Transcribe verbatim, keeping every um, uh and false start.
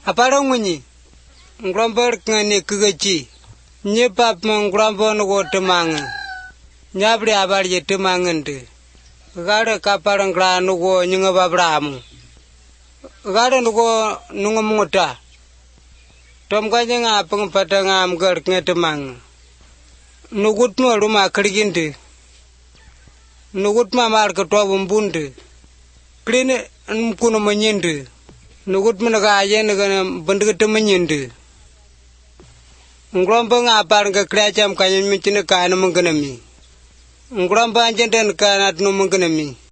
Apara munyi. Ngrambar ngani kugachi. Nye pap mangrambo ngo temang. Nyabri abar ye temangende. Gare kaparang granu go nyinga babramu. Gare nugo nunga muta. Tom kanya nga pangpata nga amgar ngetemang. Nugut no ruma kriginde. Nugut ma mar ka to bumbunde. Kline mkuno manyende. Nugut managa yen ga bandigate manyende. Ngromba nga par ga kracham kanya michine kana manganami. Ngromba anjenden kana no manganami.